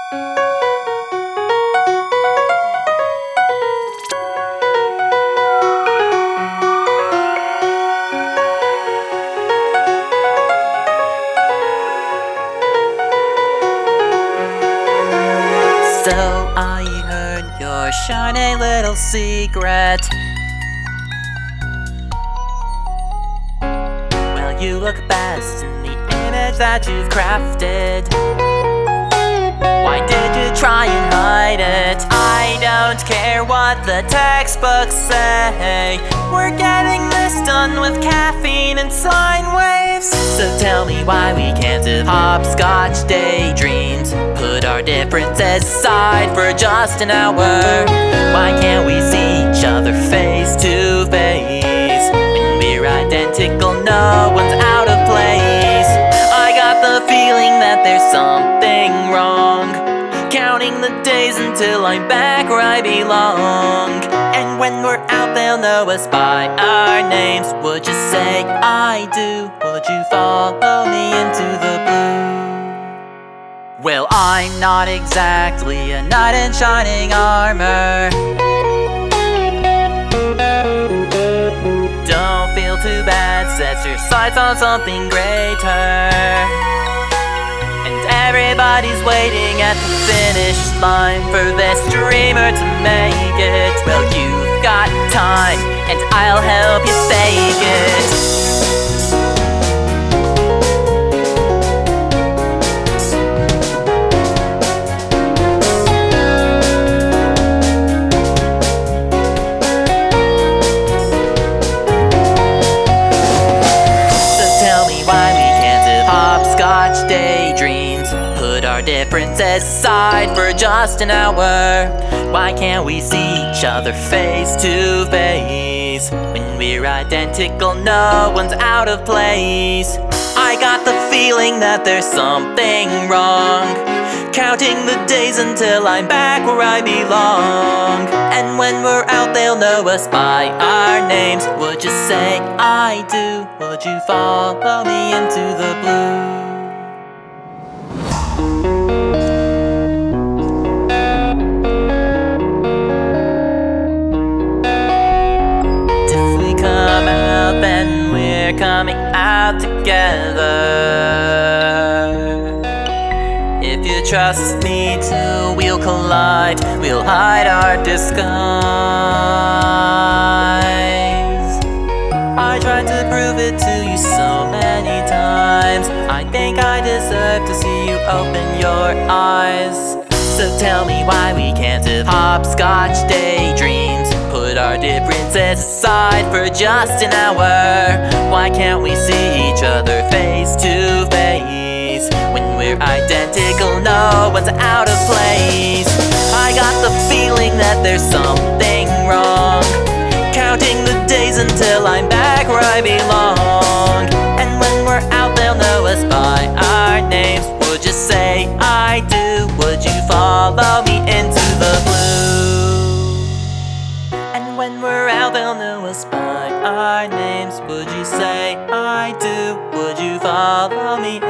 So I heard your shiny little secret. Well, you look best in the image that you've crafted. Why did you try and hide it? I don't care what the textbooks say. We're getting this done with caffeine and sine waves. So tell me why we can't have hopscotch daydreams. Put our differences aside for just an hour. Why can't we see each other face to face? When we're identical, no one's out of place. I got the feeling that there's something wrong, counting the days until I'm back where I belong. And when we're out, they'll know us by our names. Would you say I do? Would you follow me into the blue? Well, I'm not exactly a knight in shining armor. Don't feel too bad, set your sights on something greater. And everybody's waiting at the finish line for this dreamer to make it. Well, you've got time, and I'll help you fake it. Hopscotch daydreams. Put our differences aside for just an hour. Why can't we see each other face to face? When we're identical, no one's out of place. I got the feeling that there's something wrong, counting the days until I'm back where I belong. And when we're out, they'll know us by our names. Would you say I do? Would you follow me into the blue? If we come out, then we're coming out together. If you trust me too, we'll collide. We'll hide our disguise. I tried to prove it to you so many times. I think I deserve to see you open your eyes. So tell me why we can't have hopscotch daydreams. Put our differences aside for just an hour. Why can't we see each other face to face? When we're identical, no one's out of place. I got the feeling that there's something wrong, counting the days until I'm back where I belong. And when we're out, they'll know us by our names. Would you say I do? Would you follow me into the blue? And when we're out, they'll know us by our names. Would you say I do? Would you follow me